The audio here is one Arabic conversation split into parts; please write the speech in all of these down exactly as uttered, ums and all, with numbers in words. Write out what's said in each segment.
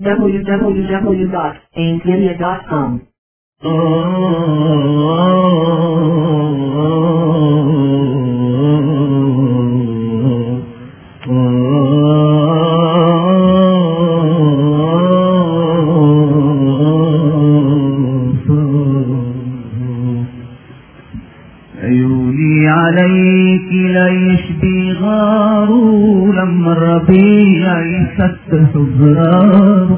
w w w dot aintilia dot com. عيوني عليك ليش بيغاروا لما الربيع يفتح الزرار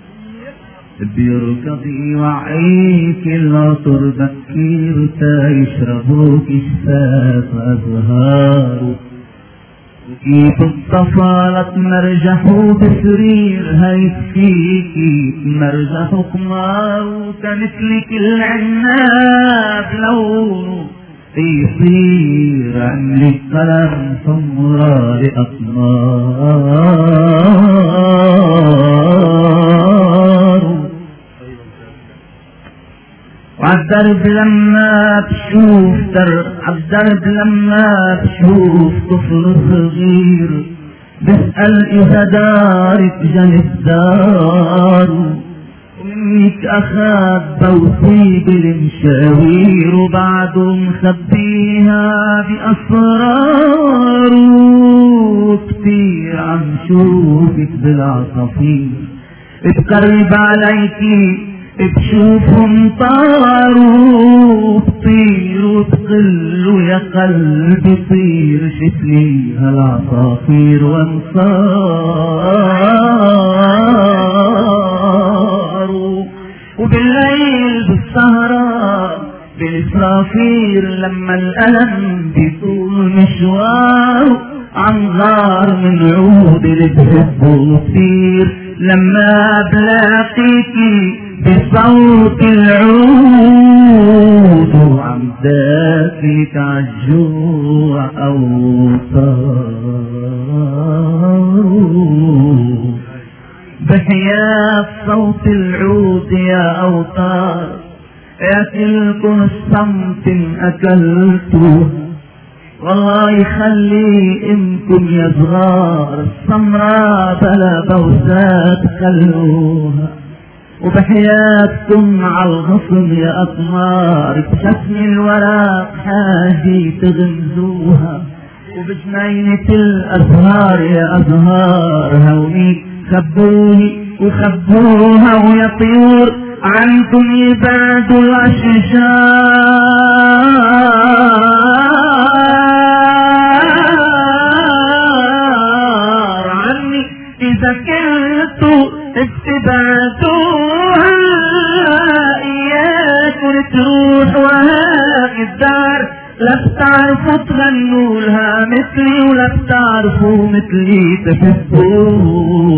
بيركض يوعيك العطر بكير تيشربوك شفاف أزهار وكيف الطفالة مرجحوا بسرير هيفيكي مرجحوا قمار وكمثلك العناب لونه يصير عندك قلم حمرا لأقمار وعالدرب لما بشوف در عالدرب لما بشوف طفل صغير بسأل إذا دارك جنب داره ومنك أخذ بوصيب المشاوير وبعده مخبيها بأسراره كتير عم شوفك بالعصافير بقرب عليكي بشوفهم طاروا بطير وبقلوا يا قلبي طير شفليها العصافير وانصاروا وبالليل بالسهرة بالإسرافير لما الألم بيطول مشوار عن غار من عود اللي بحبه كتير لما بلاقيكي بصوت العود وعم دافيك عالجوع أوطار بحياة صوت العود يا أوطار أكلكم الصمت إن أكلتوه والله يخلي إنكم يا صغار السمراء بلا بوسات خلوها وبحياتكم عالغصن يا أطمار بشكل الوراق حاجي تغمزوها وبجنينة الأزهار يا أزهار هونيك خبوني وخبوها ويا طيور عنكم يبعدوا الأشجار عني إذا كنتوا استبعدوها إياكم تروح وهاك الدار لا بتعرفوا تغنوا لها مثلي ولا بتعرفوا مثلي تحبوها